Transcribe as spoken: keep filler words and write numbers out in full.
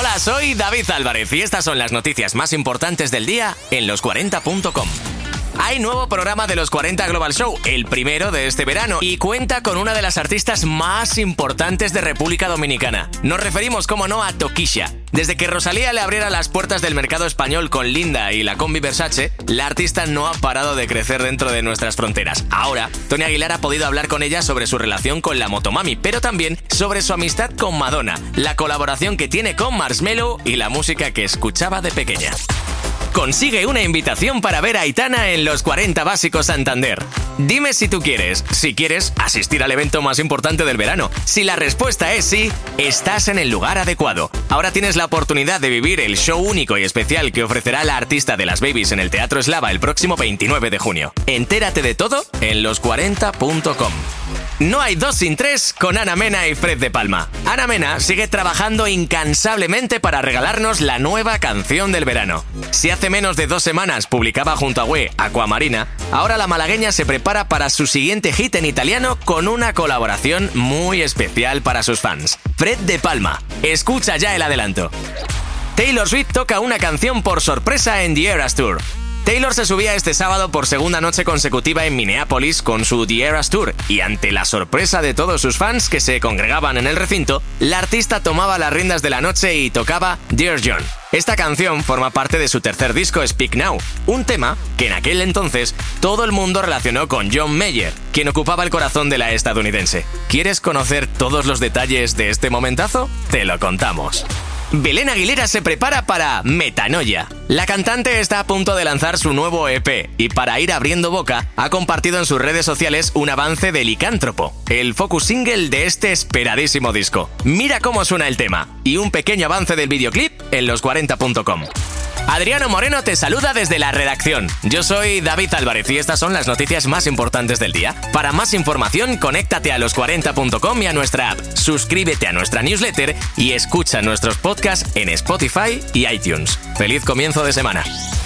Hola, soy David Álvarez y estas son las noticias más importantes del día en los cuarenta punto com. Hay nuevo programa de los cuarenta Global Show, el primero de este verano, y cuenta con una de las artistas más importantes de República Dominicana. Nos referimos, como no, a Tokischa. Desde que Rosalía le abriera las puertas del mercado español con Linda y la combi Versace, la artista no ha parado de crecer dentro de nuestras fronteras. Ahora, Tony Aguilar ha podido hablar con ella sobre su relación con la Motomami, pero también sobre su amistad con Madonna, la colaboración que tiene con Marshmello y la música que escuchaba de pequeña. Consigue una invitación para ver a Aitana en los cuarenta Básicos Santander. Dime si tú quieres. Si quieres, asistir al evento más importante del verano. Si la respuesta es sí, estás en el lugar adecuado. Ahora tienes la oportunidad de vivir el show único y especial que ofrecerá la artista de las Babies en el Teatro Eslava el próximo veintinueve de junio. Entérate de todo en los cuarenta punto com. No hay dos sin tres con Ana Mena y Fred de Palma. Ana Mena sigue trabajando incansablemente para regalarnos la nueva canción del verano. Si hace menos de dos semanas publicaba junto a Ue Aquamarina, ahora la malagueña se prepara para su siguiente hit en italiano con una colaboración muy especial para sus fans. Fred de Palma. Escucha ya el adelanto. Taylor Swift toca una canción por sorpresa en The Eras Tour. Taylor se subía este sábado por segunda noche consecutiva en Minneapolis con su The Eras Tour, y ante la sorpresa de todos sus fans que se congregaban en el recinto, la artista tomaba las riendas de la noche y tocaba Dear John. Esta canción forma parte de su tercer disco Speak Now, un tema que en aquel entonces todo el mundo relacionó con John Mayer, quien ocupaba el corazón de la estadounidense. ¿Quieres conocer todos los detalles de este momentazo? Te lo contamos. Belén Aguilera se prepara para Metanoia. La cantante está a punto de lanzar su nuevo E P y, para ir abriendo boca, ha compartido en sus redes sociales un avance de Licántropo, el focus single de este esperadísimo disco. Mira cómo suena el tema y un pequeño avance del videoclip en los cuarenta punto com. Adriano Moreno te saluda desde la redacción. Yo soy David Álvarez y estas son las noticias más importantes del día. Para más información, conéctate a los cuarenta punto com y a nuestra app. Suscríbete a nuestra newsletter y escucha nuestros podcasts en Spotify y iTunes. ¡Feliz comienzo de semana!